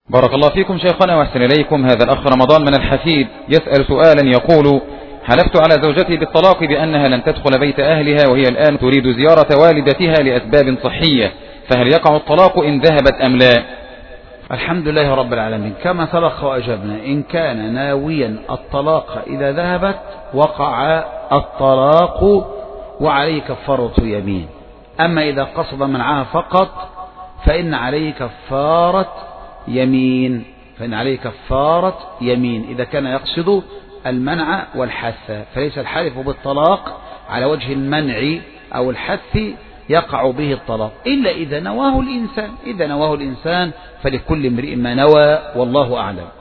بارك الله فيكم شيخنا وأحسن إليكم. هذا الأخ رمضان من الحفيد يسأل سؤالا يقول: حلفت على زوجتي بالطلاق بأنها لن تدخل بيت أهلها، وهي الآن تريد زيارة والدتها لأسباب صحية، فهل يقع الطلاق إن ذهبت أم لا؟ الحمد لله رب العالمين. كما سبق وأجبنا، إن كان ناويا الطلاق إذا ذهبت وقع الطلاق وعليه كفارة يمين. أما إذا قصد منعها فقط فإن عليه كفارة يمين، إذا كان يقصد المنع والحث، فليس الحلف بالطلاق على وجه المنع أو الحث يقع به الطلاق، إلا إذا نواه الإنسان. فلكل امرئ ما نوى، والله أعلم.